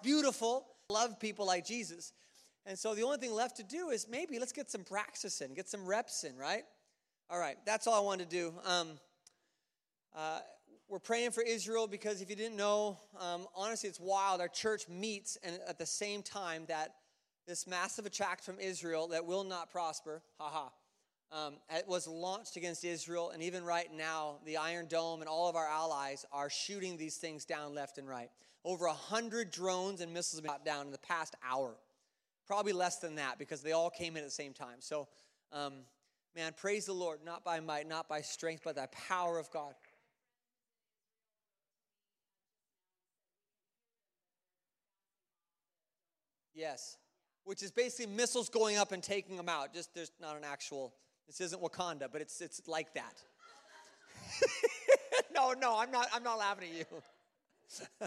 beautiful. Love people like Jesus. And so the only thing left to do is maybe let's get some practice in, get some reps in, right? All right, that's all I wanted to do. We're praying for Israel because if you didn't know, honestly, it's wild. Our church meets and at the same time that this massive attack from Israel that will not prosper, it was launched against Israel. And even right now, the Iron Dome and all of our allies are shooting these things down left and right. Over 100 drones and missiles have been shot down in the past hour. Probably less than that because they all came in at the same time. So, man, praise the Lord, not by might, not by strength, but the power of God. Yes, which is basically missiles going up and taking them out. Just there's not an actual, this isn't Wakanda, but it's like that. No, I'm not laughing at you.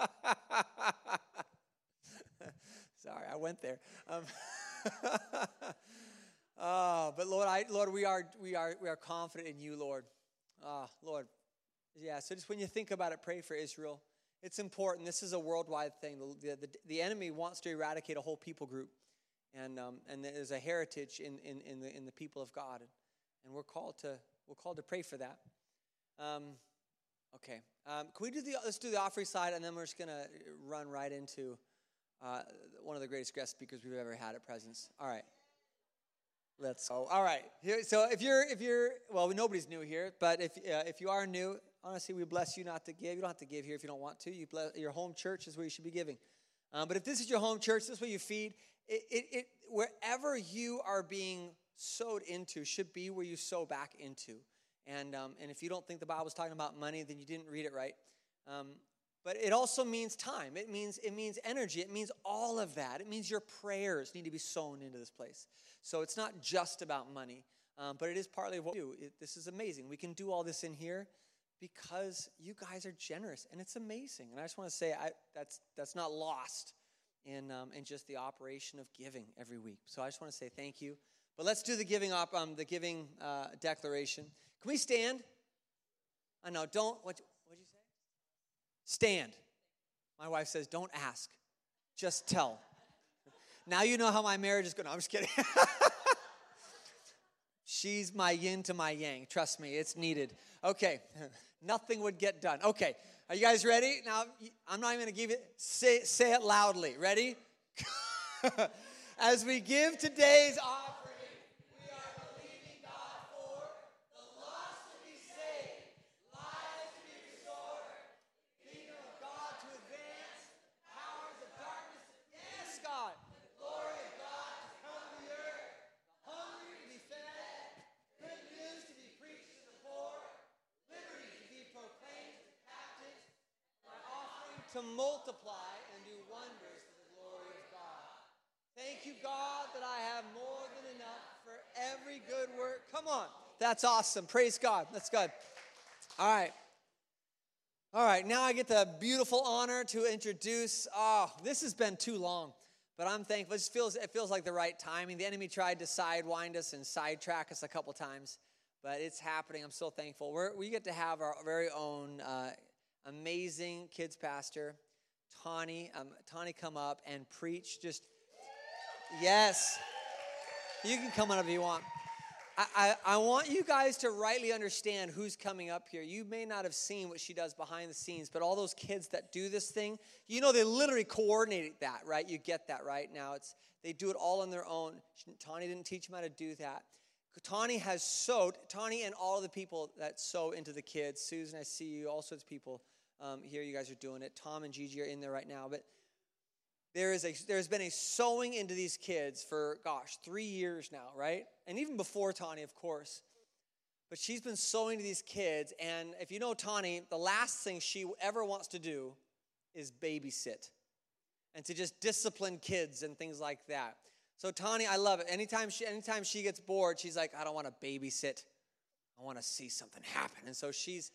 Sorry, I went there. But Lord, we are confident in you, Lord. Lord, yeah. So just when you think about it, pray for Israel. It's important. This is a worldwide thing. The enemy wants to eradicate a whole people group, and there's a heritage in the people of God, and we're called to pray for that. Okay. Can we let's do the offering slide, and then we're just gonna run right into one of the greatest guest speakers we've ever had at Presence. All right. Let's go. All right. So if you're well, nobody's new here, but if you are new, honestly, we bless you not to give. You don't have to give here if you don't want to. Your home church is where you should be giving. But if this is your home church, this is where you feed. It wherever you are being sowed into should be where you sow back into. And if you don't think the Bible's talking about money, then you didn't read it right. But it also means time. It means energy. It means all of that. It means your prayers need to be sown into this place. So it's not just about money, but it is partly what we do. This is amazing. We can do all this in here because you guys are generous, and it's amazing. And I just want to say that's not lost in just the operation of giving every week. So I just want to say thank you. But let's do the giving declaration. Can we stand? I know. What'd you say? Stand. My wife says, don't ask. Just tell. Now you know how my marriage is going. No, I'm just kidding. She's my yin to my yang. Trust me, it's needed. Okay. Nothing would get done. Okay. Are you guys ready? Now, I'm not even going to give it. Say it loudly. Ready? As we give today's offering, we are believing God for the lost to be saved, lives to be restored, kingdom of God to advance, powers of darkness, yes, God, the glory of God to come to the earth, the hungry to be fed, good news to be preached to the poor, liberty to be proclaimed to the captives, an offering to multiply and do wonders for the glory of God. Thank you, God, that I have more than enough for every good work. Come on. That's awesome. Praise God. That's good. All right. All right. Now I get the beautiful honor to introduce. This has been too long, but I'm thankful. It feels like the right timing. The enemy tried to sidewind us and sidetrack us a couple times, but it's happening. I'm so thankful. We get to have our very own amazing kids pastor, Tawny. Tawny come up and preach. Yes. You can come on up if you want. I want you guys to rightly understand who's coming up here. You may not have seen what she does behind the scenes, but all those kids that do this thing, they literally coordinate that, right? You get that, right? Now they do it all on their own. Tawny didn't teach them how to do that. Tawny and all of the people that sow into the kids. Susan, I see you, all sorts of people here. You guys are doing it. Tom and Gigi are in there right now, but there's been a sowing into these kids for, 3 years now, right? And even before Tawny, of course. But she's been sowing to these kids, and if you know Tawny, the last thing she ever wants to do is babysit and to just discipline kids and things like that. So Tawny, I love it. Anytime she gets bored, she's like, I don't want to babysit. I want to see something happen. And so she's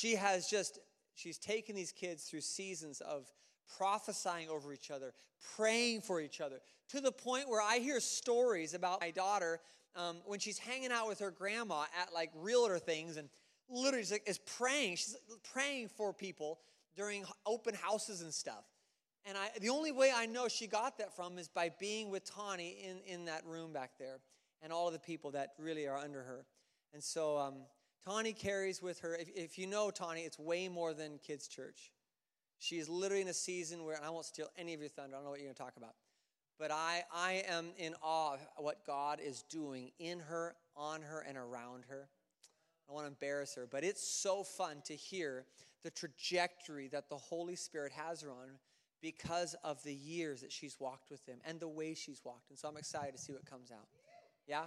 taken these kids through seasons of prophesying over each other, praying for each other, to the point where I hear stories about my daughter when she's hanging out with her grandma at like realtor things and literally is praying. She's praying for people during open houses and stuff. And the only way I know she got that from is by being with Tawny in that room back there and all of the people that really are under her. And so Tawny carries with her, if you know Tawny, it's way more than kids' church. She is literally in a season where, and I won't steal any of your thunder, I don't know what you're going to talk about, but I am in awe of what God is doing in her, on her, and around her. I don't want to embarrass her, but it's so fun to hear the trajectory that the Holy Spirit has her on because of the years that she's walked with him and the way she's walked. And so I'm excited to see what comes out. Yeah?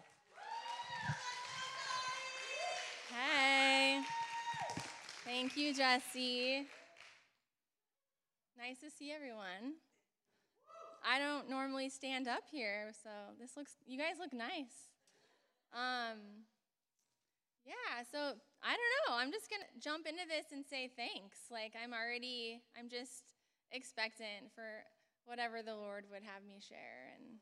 Hey. Thank you, Jesse. Nice to see everyone. I don't normally stand up here, so you guys look nice. Yeah, so I don't know. I'm just going to jump into this and say thanks. Like I'm just expectant for whatever the Lord would have me share. And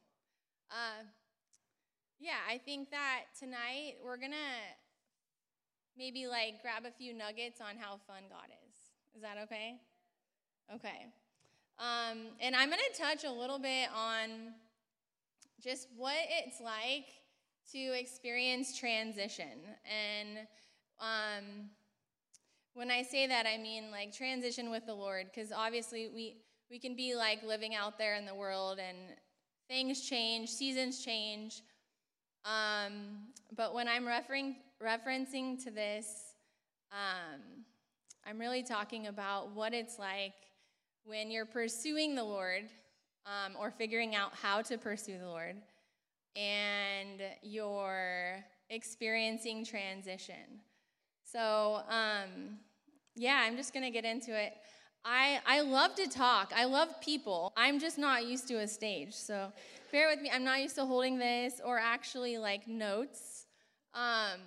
yeah, I think that tonight we're going to maybe grab a few nuggets on how fun God is. Is that okay? Okay. And I'm going to touch a little bit on just what it's like to experience transition. And when I say that, I mean transition with the Lord, because obviously we can be living out there in the world and things change, seasons change. But when I'm referencing to this, I'm really talking about what it's like when you're pursuing the Lord, or figuring out how to pursue the Lord, and you're experiencing transition. So, yeah, I'm just going to get into it. I love to talk. I love people. I'm just not used to a stage. So bear with me. I'm not used to holding this or actually notes. But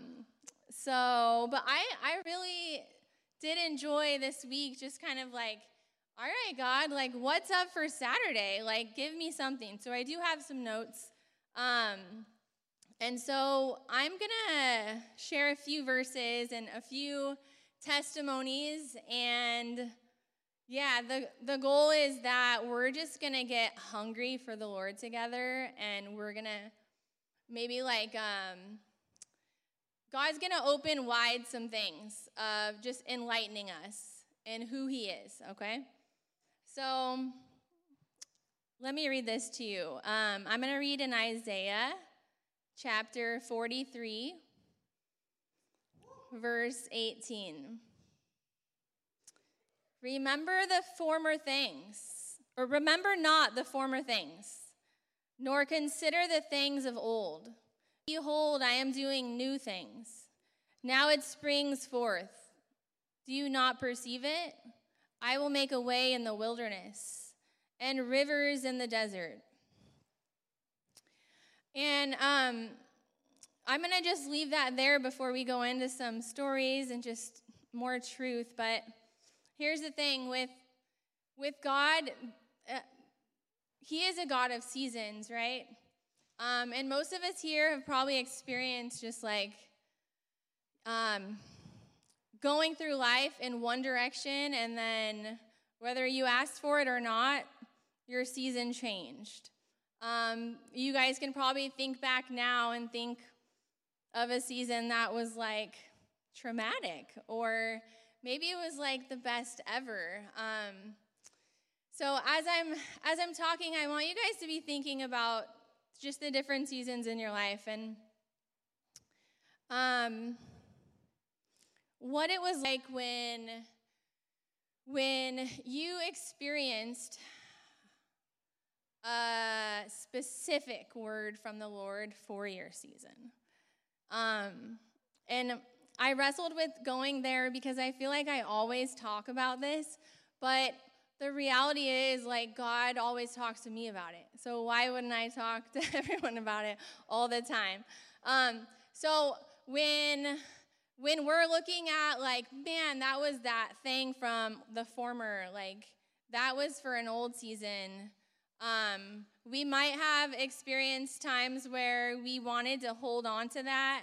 I really did enjoy this week, just kind of all right, God, what's up for Saturday? Give me something. So I do have some notes. And so I'm going to share a few verses and a few testimonies. And yeah, the goal is that we're just going to get hungry for the Lord together. And we're going to maybe God's going to open wide some things of just enlightening us in who he is, okay? So let me read this to you. I'm going to read in Isaiah chapter 43, verse 18. Remember not the former things, nor consider the things of old. Behold, I am doing new things. Now it springs forth. Do you not perceive it? I will make a way in the wilderness and rivers in the desert. And I'm going to just leave that there before we go into some stories and just more truth. But here's the thing with God, he is a God of seasons, right? And most of us here have probably experienced just going through life in one direction, and then whether you asked for it or not, your season changed. You guys can probably think back now and think of a season that was traumatic, or maybe it was the best ever. So as I'm talking, I want you guys to be thinking about just the different seasons in your life and what it was like when you experienced a specific word from the Lord for your season. And I wrestled with going there because I feel like I always talk about this, but the reality is God always talks to me about it. So why wouldn't I talk to everyone about it all the time? So when we're looking at man, that was that thing from the former, that was for an old season. We might have experienced times where we wanted to hold on to that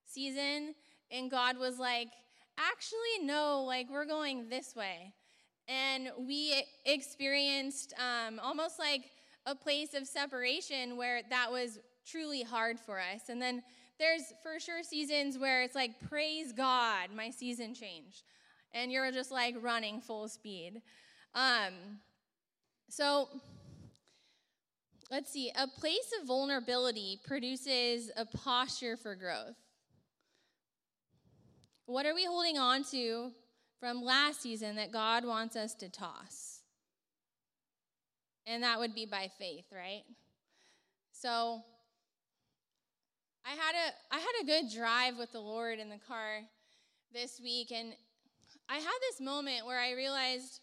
season, and God was actually, no, we're going this way. and we experienced almost like a place of separation where that was truly hard for us. And then there's for sure seasons where it's like, praise God, my season changed. And you're just like running full speed. So let's see. A place of vulnerability produces a posture for growth. What are we holding on to from last season that God wants us to toss? And that would be by faith, right? So I had a good drive with the Lord in the car this week, and I had this moment where I realized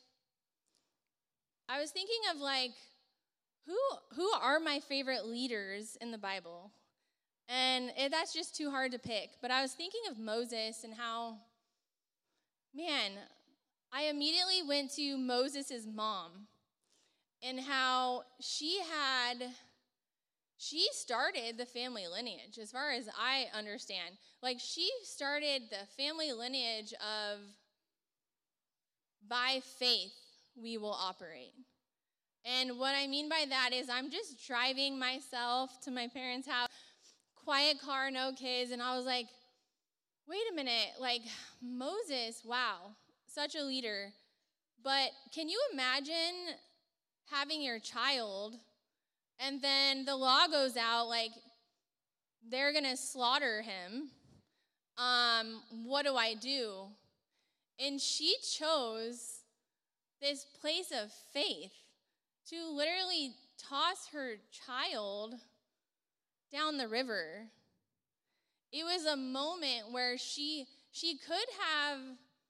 I was thinking of like, who are my favorite leaders in the Bible? And that's just too hard to pick. But I was thinking of Moses and how, man, I immediately went to Moses' mom and how she started the family lineage, as far as I understand. Like, she started the family lineage of, by faith, we will operate. And what I mean by that is I'm just driving myself to my parents' house, quiet car, no kids, and I was like, wait a minute, like, Moses, wow, such a leader. But can you imagine having your child and then the law goes out, like, they're going to slaughter him? What do I do? And she chose this place of faith to literally toss her child down the river. It was a moment where she could have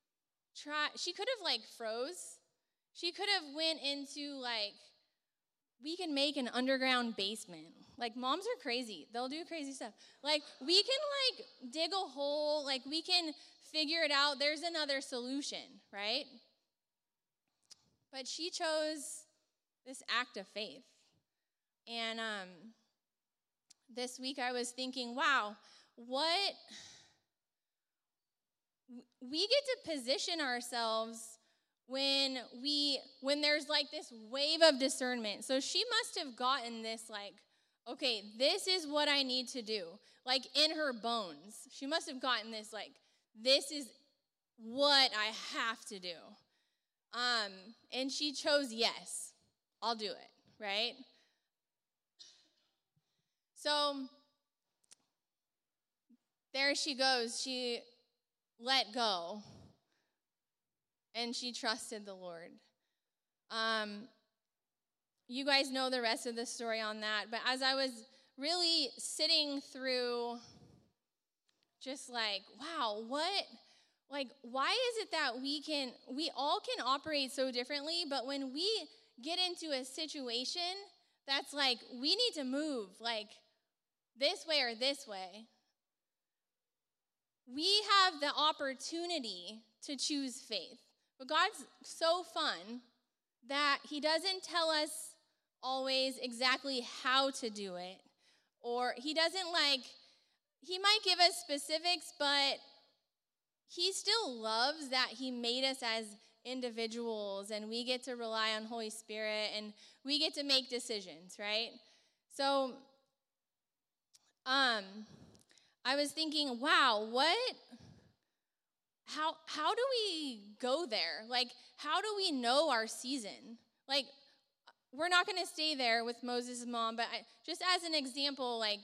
like froze. She could have went into like, we can make an underground basement. Like, moms are crazy. They'll do crazy stuff. Like, we can like dig a hole, like we can figure it out. There's another solution, right? But she chose this act of faith. And this week I was thinking, wow, we get to position ourselves when there's like this wave of discernment. So she must have gotten this like, okay, this is what I need to do. Like, in her bones. She must have gotten this like, this is what I have to do. And she chose yes. I'll do it, right? So there she goes. She let go, and she trusted the Lord. You guys know the rest of the story on that, but as I was really sitting through just like, wow, why is it that we all can operate so differently, but when we get into a situation that's like, we need to move like this way or this way, we have the opportunity to choose faith. But God's so fun that he doesn't tell us always exactly how to do it. Or he might give us specifics, but he still loves that he made us as individuals, and we get to rely on Holy Spirit, and we get to make decisions, right? So, I was thinking, wow, how do we go there? Like, how do we know our season? Like, we're not going to stay there with Moses' mom, but just as an example, like,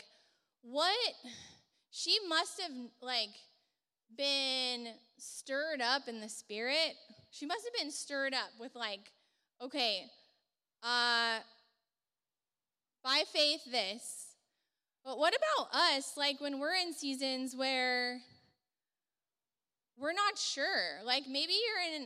she must have, like, been stirred up in the spirit. She must have been stirred up with, like, okay, by faith this. But what about us, like, when we're in seasons where we're not sure? Like, maybe you're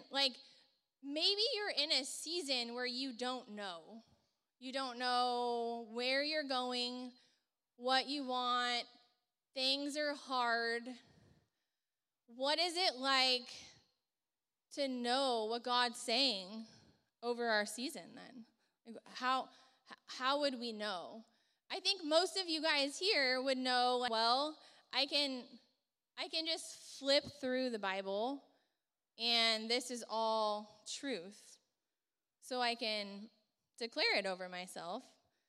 in a season where you don't know. You don't know where you're going, what you want. Things are hard. What is it like to know what God's saying over our season then? How would we know? I think most of you guys here would know, like, well, I can just flip through the Bible and this is all truth. so I can declare it over myself.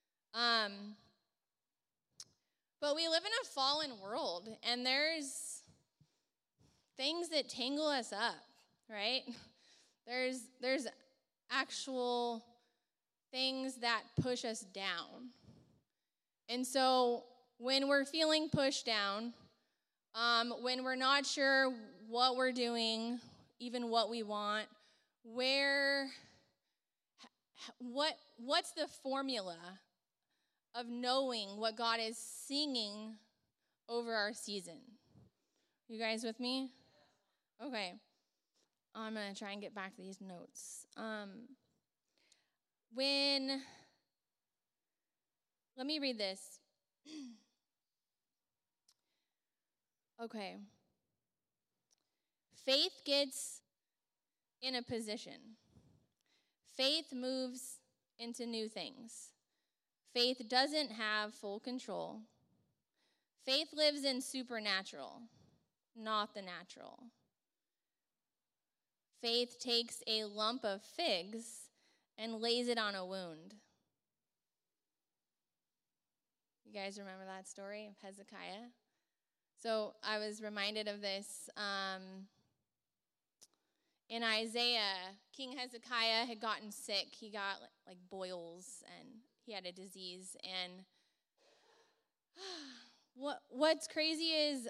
But we live in a fallen world, and there's things that tangle us up, right? There's actual things that push us down. And so when we're feeling pushed down, when we're not sure what we're doing, even what we want, what's the formula of knowing what God is singing over our season? You guys with me? Okay. I'm going to try and get back to these notes. Let me read this. Okay. Faith gets in a position. Faith moves into new things. Faith doesn't have full control. Faith lives in supernatural, not the natural. Faith takes a lump of figs and lays it on a wound. You guys remember that story of Hezekiah? So I was reminded of this. In Isaiah, King Hezekiah had gotten sick. He got like boils, and he had a disease. And what's crazy is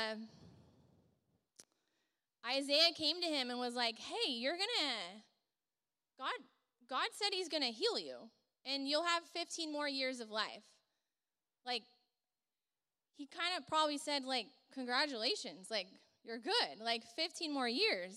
Isaiah came to him and was like, hey, God said he's going to heal you, and you'll have 15 more years of life. Like, he kind of probably said, like, congratulations, like, you're good, like, 15 more years.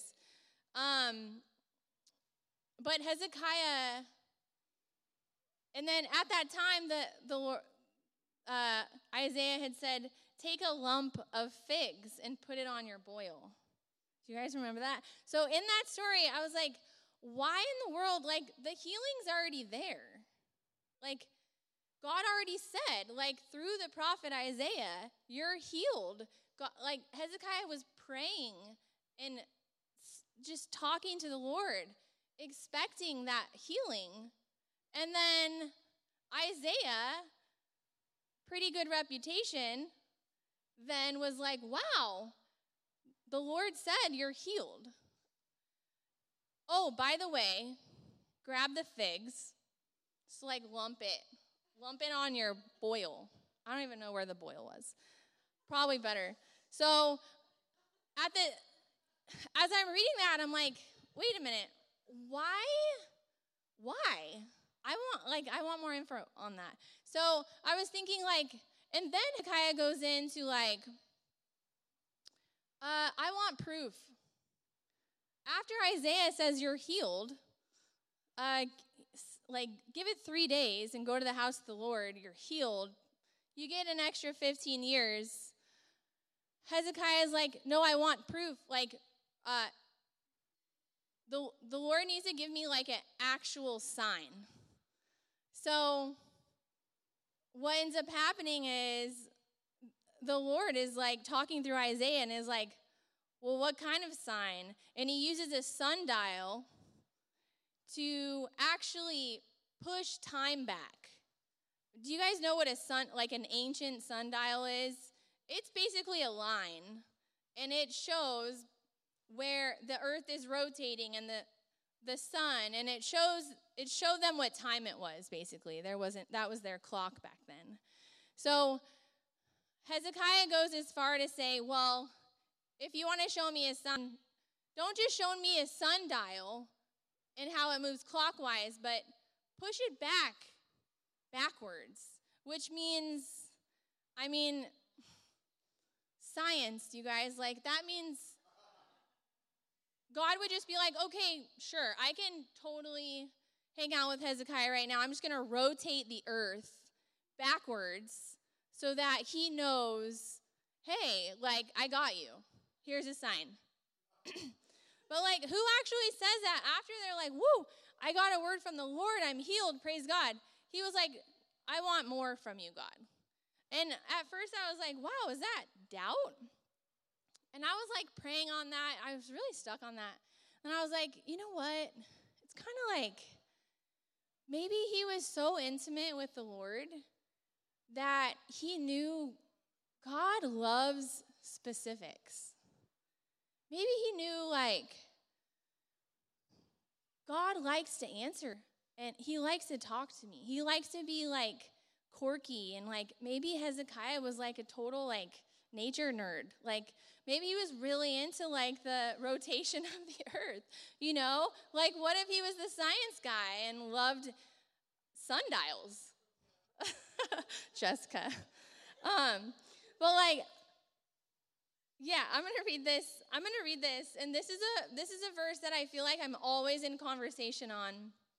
But Hezekiah, and then at that time, the Lord, Isaiah had said, take a lump of figs and put it on your boil. Do you guys remember that? So in that story, I was like, why in the world, like, the healing's already there. Like, God already said, like, through the prophet Isaiah, you're healed. God, like, Hezekiah was praying and just talking to the Lord, expecting that healing. And then Isaiah, pretty good reputation, then was like, wow, the Lord said you're healed. Oh, by the way, grab the figs, just like lump it on your boil. I don't even know where the boil was. Probably better. So as I'm reading that, I'm like, wait a minute, why? I want more info on that. So I was thinking, like, and then Hezekiah goes into, like, I want proof. After Isaiah says you're healed, like, give it 3 days and go to the house of the Lord, you're healed, you get an extra 15 years. Hezekiah's like, no, I want proof. Like, the Lord needs to give me, like, an actual sign. So what ends up happening is the Lord is, like, talking through Isaiah and is like, well, what kind of sign? And he uses a sundial to actually push time back. Do you guys know what an ancient sundial is? It's basically a line, and it shows where the earth is rotating and the sun, and it showed them what time it was, basically. That was their clock back then. So Hezekiah goes as far to say, well, if you want to show me a sun, don't just show me a sundial and how it moves clockwise, but push it backwards, which means, science, you guys. Like, that means God would just be like, okay, sure, I can totally hang out with Hezekiah right now. I'm just going to rotate the earth backwards so that he knows, hey, like, I got you. Here's a sign. But, like, who actually says that after they're like, woo, I got a word from the Lord, I'm healed, praise God. He was like, I want more from you, God. And at first I was like, wow, is that doubt? And I was, like, praying on that. I was really stuck on that. And I was like, you know what? It's kind of like maybe he was so intimate with the Lord that he knew God loves specifics. Maybe he knew, like, God likes to answer, and he likes to talk to me. He likes to be, like, quirky, and, like, maybe Hezekiah was, like, a total, like, nature nerd. Like, maybe he was really into, like, the rotation of the earth, you know? Like, what if he was the science guy and loved sundials? Jessica. But, like, yeah, I'm going to read this, and this is a verse that I feel like I'm always in conversation on.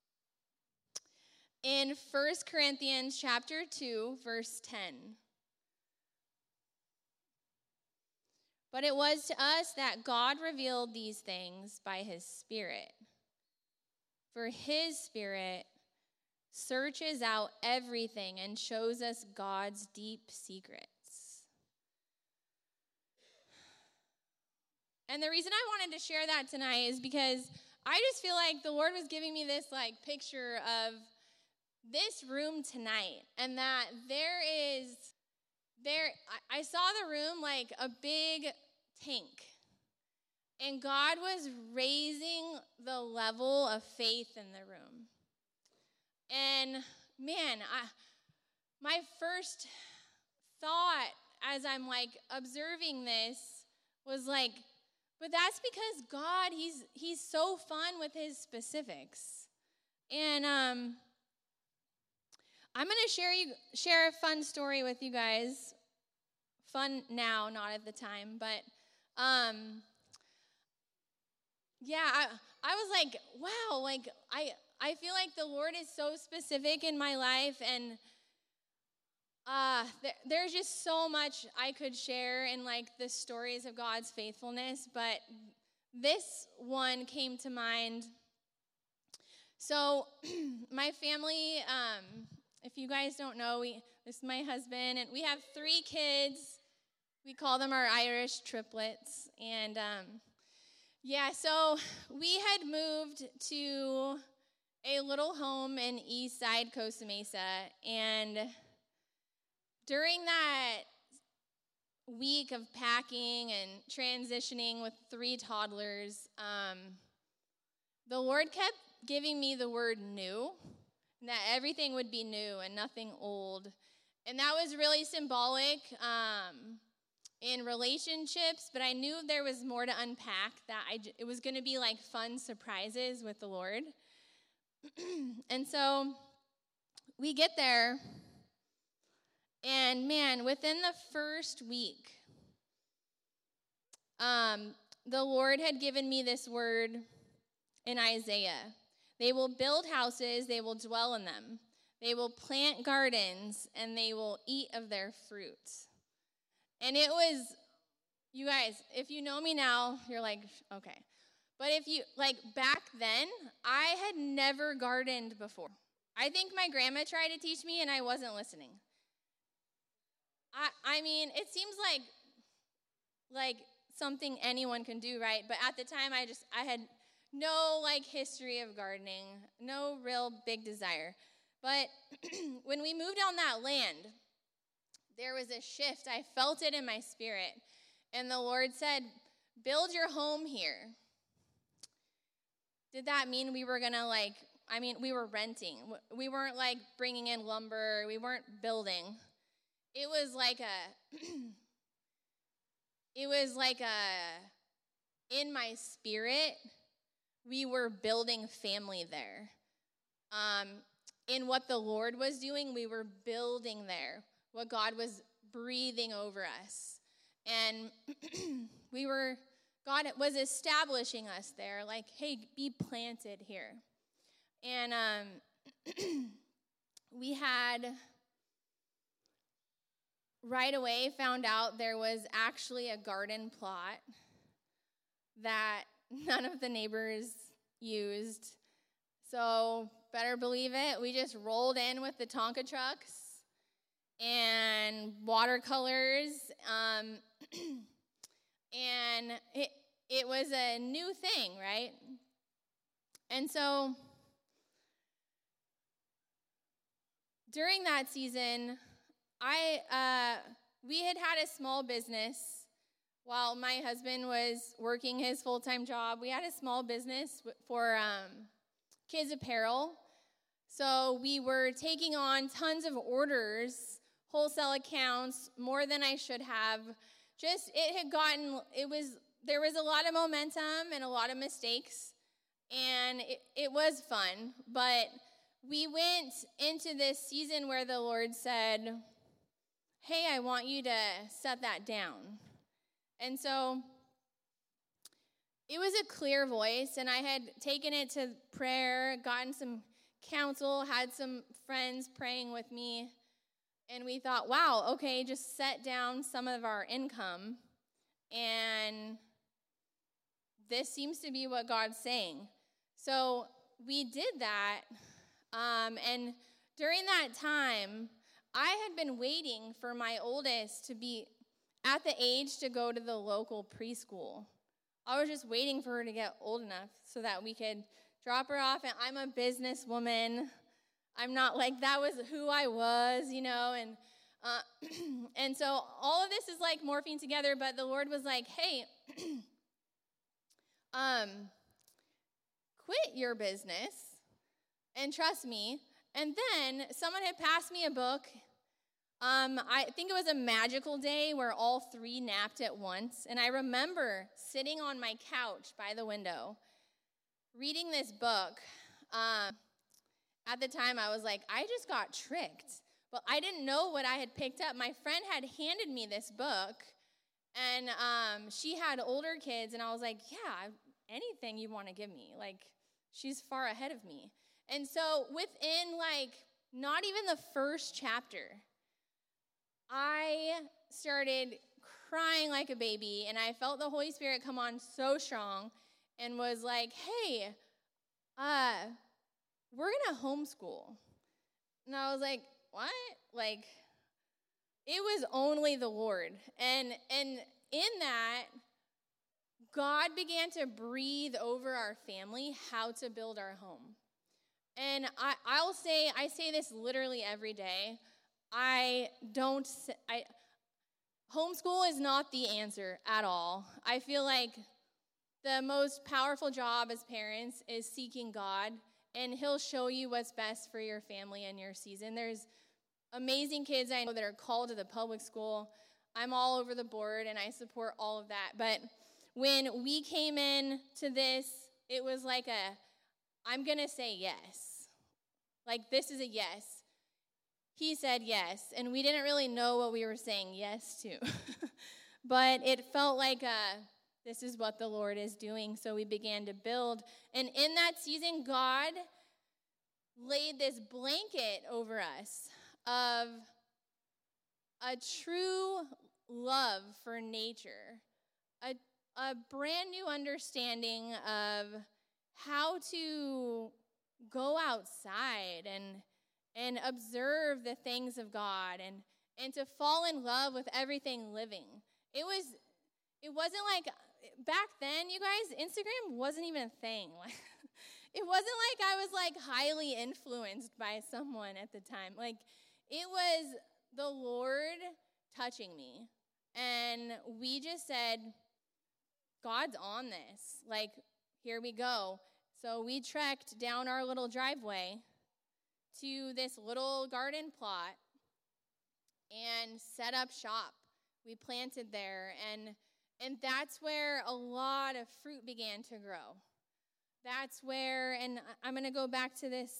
In 1 Corinthians chapter 2, verse 10. But it was to us that God revealed these things by his Spirit. For his Spirit searches out everything and shows us God's deep secrets. And the reason I wanted to share that tonight is because I just feel like the Lord was giving me this, like, picture of this room tonight, and that I saw the room like a big tank, and God was raising the level of faith in the room. And man, my first thought as I'm like observing this was like, but that's because God, he's so fun with his specifics. And I'm going to share a fun story with you guys. Fun now, not at the time, but yeah, I was like, wow, like I feel like the Lord is so specific in my life, and there's just so much I could share in like the stories of God's faithfulness, but this one came to mind. So my family, if you guys don't know, this is my husband, and we have 3 kids. We call them our Irish triplets. And yeah, so we had moved to a little home in East Side, Costa Mesa. And during that week of packing and transitioning with 3 toddlers, the Lord kept giving me the word new, and that everything would be new and nothing old. And that was really symbolic in relationships, but I knew there was more to unpack, that it was going to be like fun surprises with the Lord. And so we get there, and man, within the first week, the Lord had given me this word in Isaiah. They will build houses, they will dwell in them. They will plant gardens, and they will eat of their fruit. And it was, you guys, if you know me now, you're like, okay. But if you, like, back then, I had never gardened before. I think my grandma tried to teach me, and I wasn't listening. I mean, it seems like something anyone can do, right? But at the time, I had no, like, history of gardening, no real big desire. But when we moved on that land, there was a shift. I felt it in my spirit. And the Lord said, build your home here. Did that mean we were going to, like, we were renting. We weren't, like, bringing in lumber. We weren't building. It was like in my spirit, we were building family there. In what the Lord was doing, we were building there. What God was breathing over us. And God was establishing us there, like, hey, be planted here. And we had right away found out there was actually a garden plot that none of the neighbors used. So better believe it, we just rolled in with the Tonka trucks and watercolors, and it was a new thing, right? And so during that season, we had a small business while my husband was working his full-time job. We had a small business for kids apparel. So we were taking on tons of orders, wholesale accounts, more than I should have. There was a lot of momentum and a lot of mistakes, and it was fun. But we went into this season where the Lord said, hey, I want you to set that down. And so it was a clear voice, and I had taken it to prayer, gotten some counsel, had some friends praying with me, and we thought, wow, okay, just set down some of our income, and this seems to be what God's saying. So we did that, and during that time, I had been waiting for my oldest to be at the age to go to the local preschool. I was just waiting for her to get old enough so that we could drop her off. And I'm a businesswoman. I'm not like, that was who I was, and and so all of this is like morphing together. But the Lord was like, hey, quit your business and trust me. And then someone had passed me a book. I think it was a magical day where all three napped at once. And I remember sitting on my couch by the window, reading this book. At the time, I was like, I just got tricked. But I didn't know what I had picked up. My friend had handed me this book, and she had older kids. And I was like, yeah, anything you want to give me. Like, she's far ahead of me. And so within, not even the first chapter, I started crying like a baby, and I felt the Holy Spirit come on so strong and was like, hey, we're going to homeschool. And I was like, what? It was only the Lord. And in that, God began to breathe over our family how to build our home. And I say this literally every day. Homeschool is not the answer at all. I feel like the most powerful job as parents is seeking God, and He'll show you what's best for your family and your season. There's amazing kids I know that are called to the public school. I'm all over the board, and I support all of that. But when we came in to this, it was like I'm going to say yes. This is a yes. He said yes, and we didn't really know what we were saying yes to. But it felt like this is what the Lord is doing, so we began to build. And in that season, God laid this blanket over us of a true love for nature, a brand new understanding of how to go outside and observe the things of God and to fall in love with everything living. It wasn't like, back then, you guys, Instagram wasn't even a thing. It wasn't like I was highly influenced by someone at the time. It was the Lord touching me. And we just said, God's on this. Here we go. So we trekked down our little driveway to this little garden plot and set up shop. We planted there, and that's where a lot of fruit began to grow. That's where, and I'm going to go back to this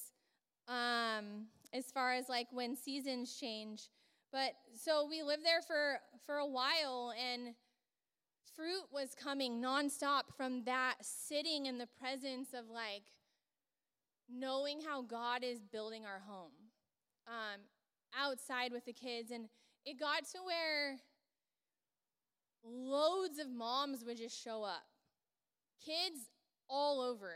as far as when seasons change. But so we lived there for a while, and fruit was coming nonstop from that, sitting in the presence of knowing how God is building our home outside with the kids. And it got to where loads of moms would just show up. Kids all over.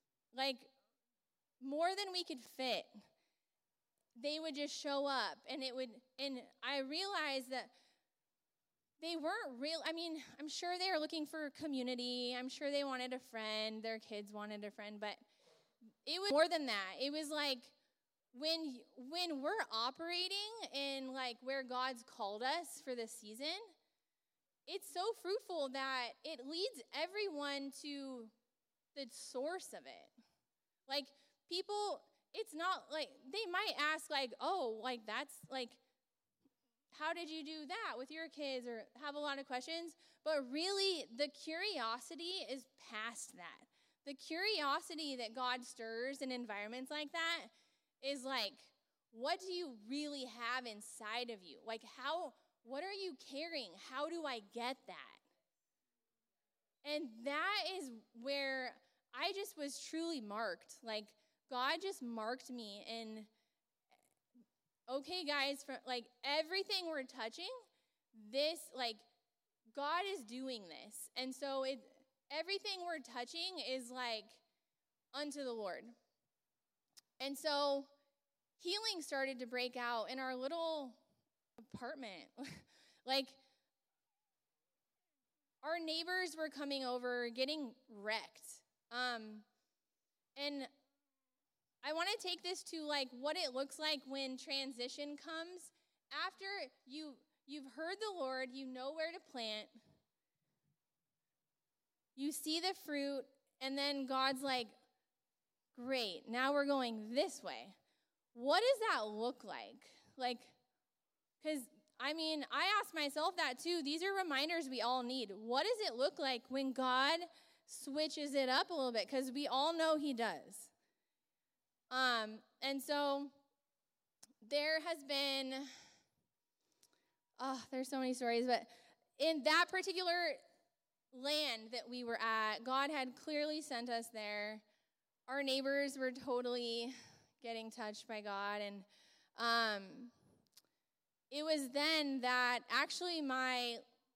More than we could fit. They would just show up, and I realized that they weren't real. I'm sure they were looking for community. I'm sure they wanted a friend. Their kids wanted a friend, but it was more than that. It was when we're operating in like where God's called us for this season, it's so fruitful that it leads everyone to the source of it. Like people, it's not like they might ask like, oh, like that's like, how did you do that with your kids, or have a lot of questions? But really, the curiosity is past that. The curiosity that God stirs in environments like that is like, what do you really have inside of you? Like, what are you carrying? How do I get that? And that is where I just was truly marked. Like, God just marked me in, okay, guys, for like everything we're touching, this, like, God is doing this. And so everything we're touching is like unto the Lord. And so healing started to break out in our little apartment. Like, our neighbors were coming over, getting wrecked. And I want to take this to like what it looks like when transition comes. After you've heard the Lord, you know where to plant, you see the fruit, and then God's like, great, now we're going this way. What does that look like? Like, because, I mean, I ask myself that too. These are reminders we all need. What does it look like when God switches it up a little bit? Because we all know he does. And so there has been, there's so many stories, but in that particular land that we were at, God had clearly sent us there. Our neighbors were totally getting touched by God, and it was then that actually my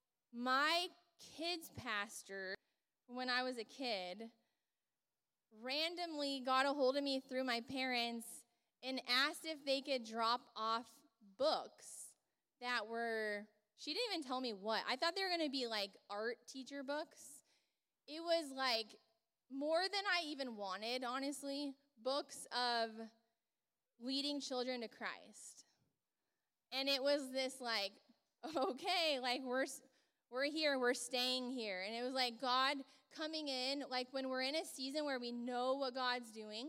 kids' pastor, when I was a kid, randomly got a hold of me through my parents and asked if they could drop off books that were, she didn't even tell me what. I thought they were going to be like art teacher books. It was like more than I even wanted, honestly, books of leading children to Christ. And it was this like, okay, like we're here, we're staying here. And it was like God coming in, like when we're in a season where we know what God's doing,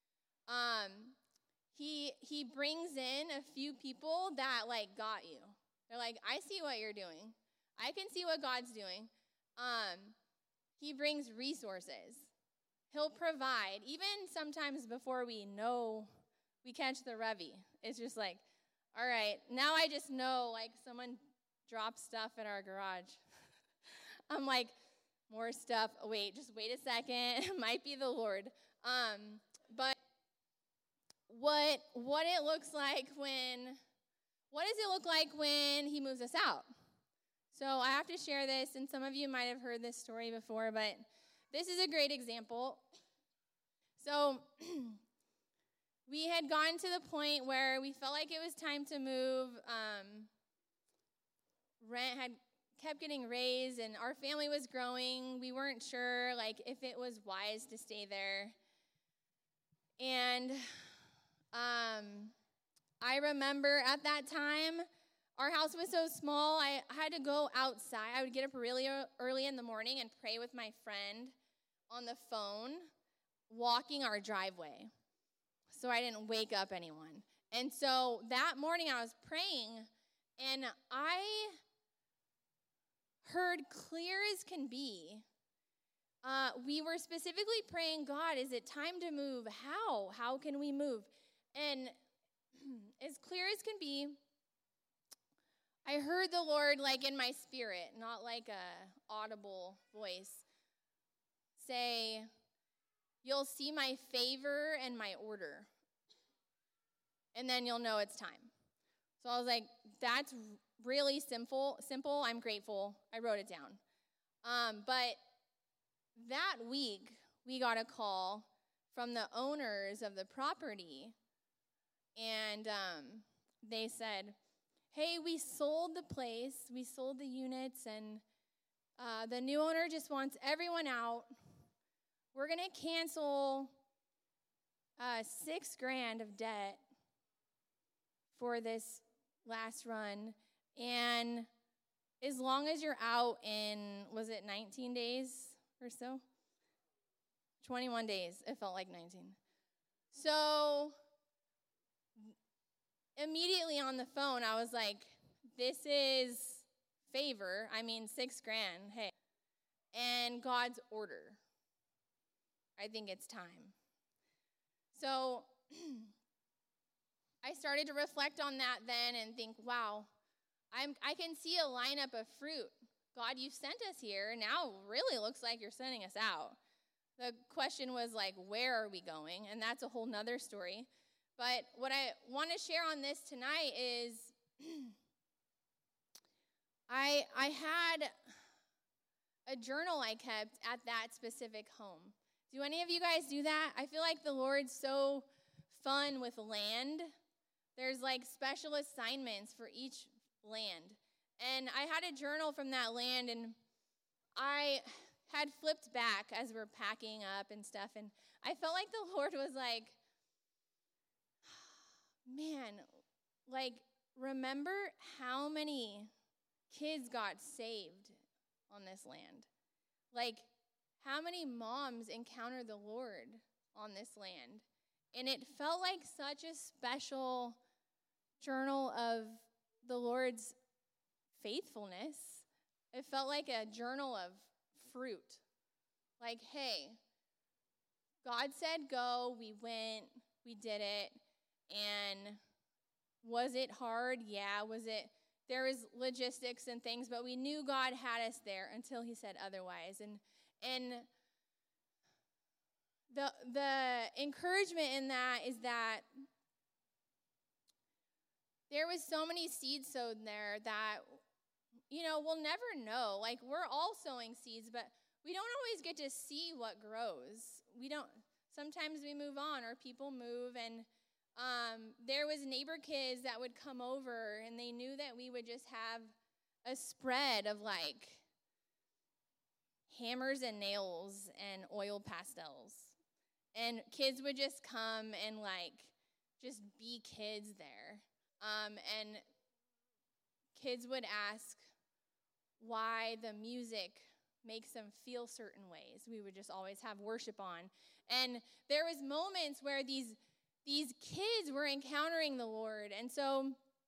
he brings in a few people that like got you. They're like, I see what you're doing. I can see what God's doing. He brings resources. He'll provide, even sometimes before we know we catch the Revy. It's just like, all right, now I just know, like, someone dropped stuff in our garage. I'm like, more stuff. Wait, just wait a second. It might be the Lord. But what it looks like what does it look like when he moves us out? So I have to share this, and some of you might have heard this story before, but this is a great example. So we had gotten to the point where we felt like it was time to move. Rent had kept getting raised, and our family was growing. We weren't sure, like, if it was wise to stay there. And I remember at that time, our house was so small, I had to go outside. I would get up really early in the morning and pray with my friend on the phone, walking our driveway, so I didn't wake up anyone. And so that morning I was praying, and I heard clear as can be. We were specifically praying, God, is it time to move? How? How can we move? And as clear as can be, I heard the Lord like in my spirit, not like a audible voice, say, you'll see my favor and my order, and then you'll know it's time. So I was like, that's really simple. I'm grateful. I wrote it down. But that week, we got a call from the owners of the property, and they said, hey, we sold the place, we sold the units, and the new owner just wants everyone out. We're going to cancel $6,000 of debt, for this last run. And as long as you're out in, was it 19 days or so? 21 days. It felt like 19. So immediately on the phone, I was like, this is favor. I mean, $6,000. Hey. And God's order. I think it's time. So I started to reflect on that then and think, wow, I can see a lineup of fruit. God, you sent us here. Now really looks like you're sending us out. The question was like, where are we going? And that's a whole nother story. But what I want to share on this tonight is I had a journal I kept at that specific home. Do any of you guys do that? I feel like the Lord's so fun with land. There's like special assignments for each land. And I had a journal from that land, and I had flipped back as we're packing up and stuff, and I felt like the Lord was like, man, like, remember how many kids got saved on this land? Like, how many moms encountered the Lord on this land? And it felt like such a special journal of the Lord's faithfulness. It felt like a journal of fruit. Like, hey, God said go, we went, we did it. And was it hard? Yeah. There was logistics and things, but we knew God had us there until he said otherwise. And the encouragement in that is that there was so many seeds sown there that, we'll never know. Like, we're all sowing seeds, but we don't always get to see what grows. Sometimes we move on or people move, and there was neighbor kids that would come over, and they knew that we would just have a spread of like hammers and nails and oil pastels. And kids would just come and like just be kids there. And kids would ask why the music makes them feel certain ways. We would just always have worship on. And there was moments where these kids were encountering the Lord. And so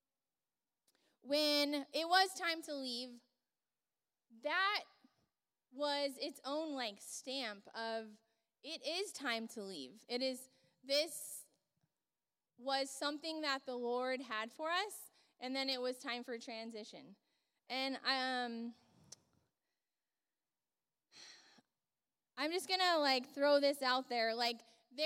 when it was time to leave, that was its own like stamp of it is time to leave. This was something that the Lord had for us, and then it was time for transition. And I'm just gonna like throw this out there. Like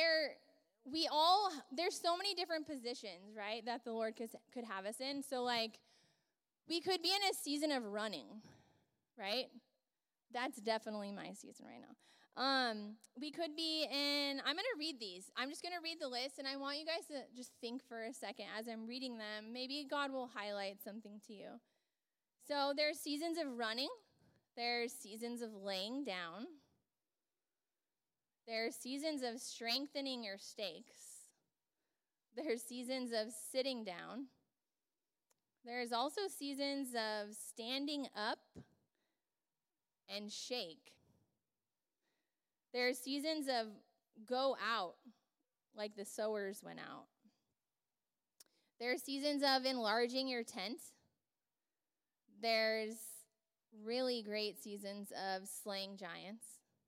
there's so many different positions, right, that the Lord could have us in. So like we could be in a season of running, right? That's definitely my season right now. We could be in, I'm going to read these. I'm just going to read the list, and I want you guys to just think for a second as I'm reading them. Maybe God will highlight something to you. So there's seasons of running. There's seasons of laying down. There's seasons of strengthening your stakes. There's seasons of sitting down. There's also seasons of standing up and shake. There's seasons of go out, like the sowers went out. There's seasons of enlarging your tent. There's really great seasons of slaying giants.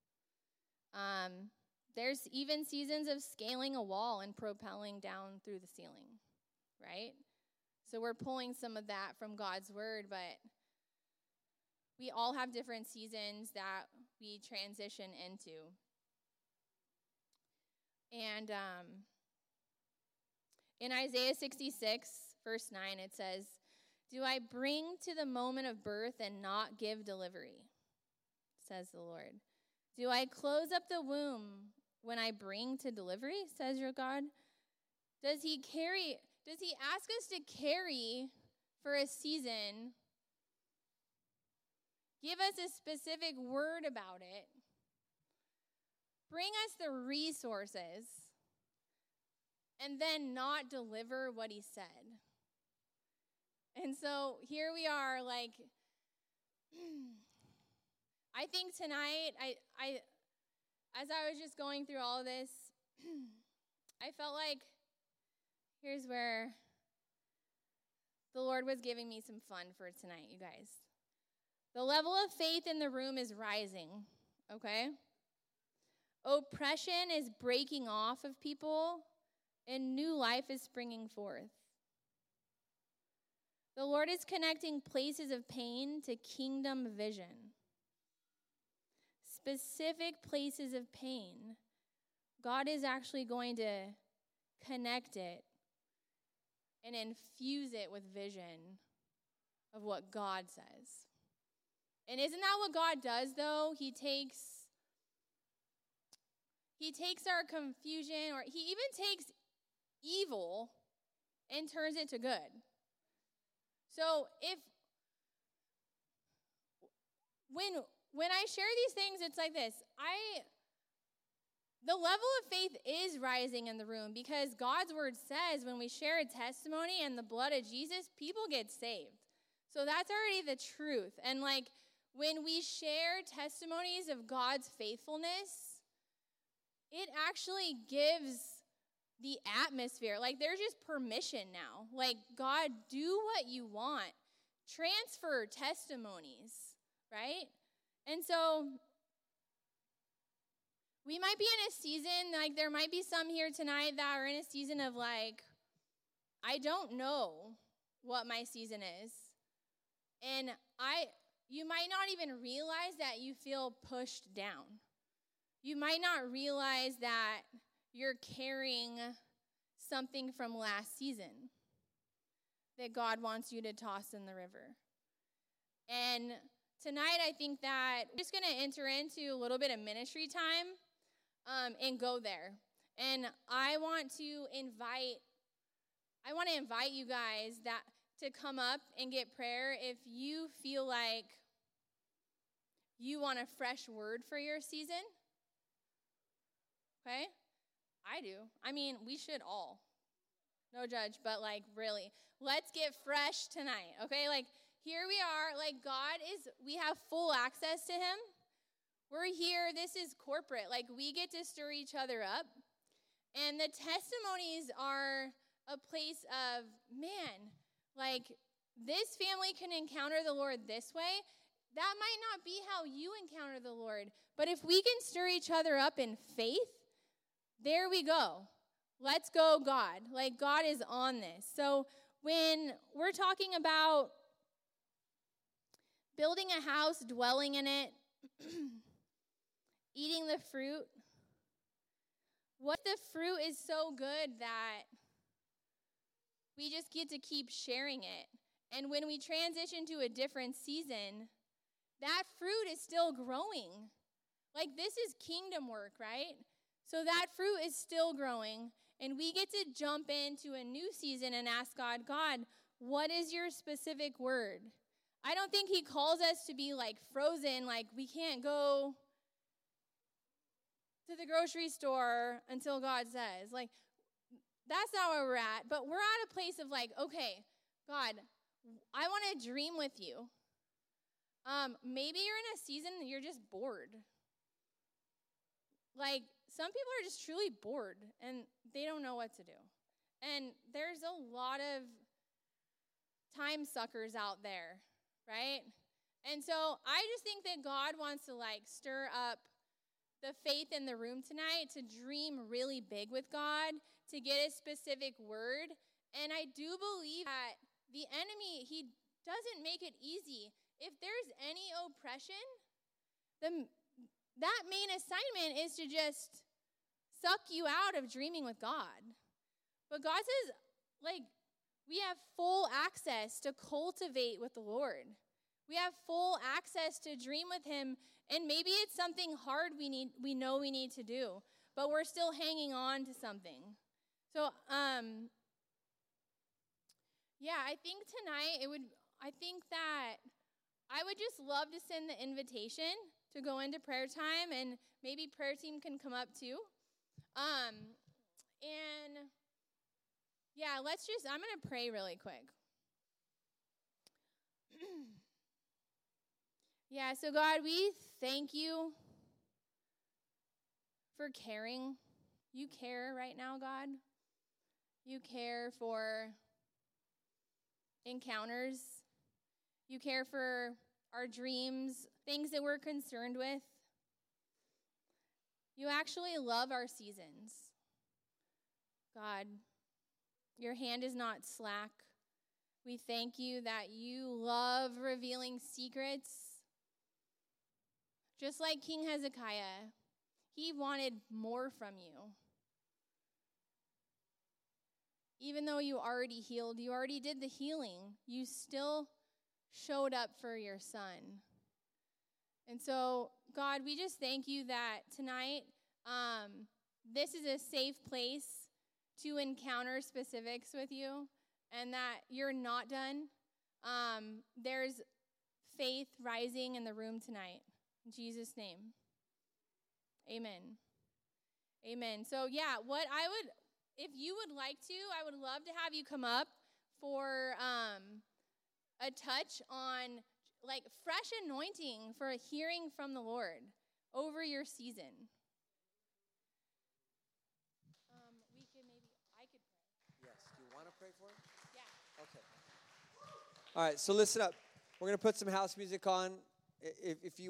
There's even seasons of scaling a wall and propelling down through the ceiling, right? So we're pulling some of that from God's word, but we all have different seasons that we transition into. And in Isaiah 66, verse 9, it says, "Do I bring to the moment of birth and not give delivery? Says the Lord. Do I close up the womb when I bring to delivery? Says your God. Does he ask us to carry for a season? Give us a specific word about it. Bring us the resources, and then not deliver what he said. And so here we are, like, I think tonight, as I was just going through all of this, I felt like here's where the Lord was giving me some fun for tonight, you guys. The level of faith in the room is rising, okay? Oppression is breaking off of people, and new life is springing forth. The Lord is connecting places of pain to kingdom vision. Specific places of pain, God is actually going to connect it and infuse it with vision of what God says. And isn't that what God does, though? He takes our confusion, or he even takes evil and turns it to good. So when I share these things, it's like this. The level of faith is rising in the room because God's word says when we share a testimony and the blood of Jesus, people get saved. So that's already the truth. And like when we share testimonies of God's faithfulness, it actually gives the atmosphere. Like there's just permission now. Like, God, do what you want. Transfer testimonies, right? And so we might be in a season, like there might be some here tonight that are in a season of like, I don't know what my season is. And you might not even realize that you feel pushed down. You might not realize that you're carrying something from last season that God wants you to toss in the river. And tonight, I think that we're just going to enter into a little bit of ministry time and go there. And I want to invite you guys to come up and get prayer if you feel like you want a fresh word for your season. Okay? I do. I mean, we should all. No judge, but like really. Let's get fresh tonight, okay? Like here we are, like we have full access to him. We're here, this is corporate. Like we get to stir each other up. And the testimonies are a place of, man, like this family can encounter the Lord this way. That might not be how you encounter the Lord. But if we can stir each other up in faith, there we go. Let's go, God. Like, God is on this. So when we're talking about building a house, dwelling in it, eating the fruit, what the fruit is so good that we just get to keep sharing it. And when we transition to a different season, that fruit is still growing. Like, this is kingdom work, right? So that fruit is still growing, and we get to jump into a new season and ask God, what is your specific word? I don't think he calls us to be like frozen, like we can't go to the grocery store until God says. Like, that's not where we're at, but we're at a place of like, okay, God, I want to dream with you. Maybe you're in a season that you're just bored. Like, some people are just truly bored, and they don't know what to do. And there's a lot of time suckers out there, right? And so I just think that God wants to, like, stir up the faith in the room tonight to dream really big with God, to get a specific word. And I do believe that the enemy, he doesn't make it easy. If there's any oppression, that main assignment is to just suck you out of dreaming with God. But God says, like, we have full access to cultivate with the Lord. We have full access to dream with him, and maybe it's something hard we know we need to do, but we're still hanging on to something. So, I think tonight I would just love to send the invitation to go into prayer time, and maybe prayer team can come up too. I'm going to pray really quick. Yeah, so God, we thank you for caring. You care right now, God. You care for encounters. You care for our dreams, things that we're concerned with. You actually love our seasons. God, your hand is not slack. We thank you that you love revealing secrets. Just like King Hezekiah, he wanted more from you. Even though you already healed, you already did the healing, you still showed up for your son. And so, God, we just thank you that tonight, this is a safe place to encounter specifics with you and that you're not done. There's faith rising in the room tonight. In Jesus' name. Amen. Amen. So, yeah, if you would like to, I would love to have you come up for a touch on like fresh anointing for hearing from the Lord over your season. I could pray. Yes. Do you want to pray for him? Yeah. Okay. All right, so listen up. We're going to put some house music on. If you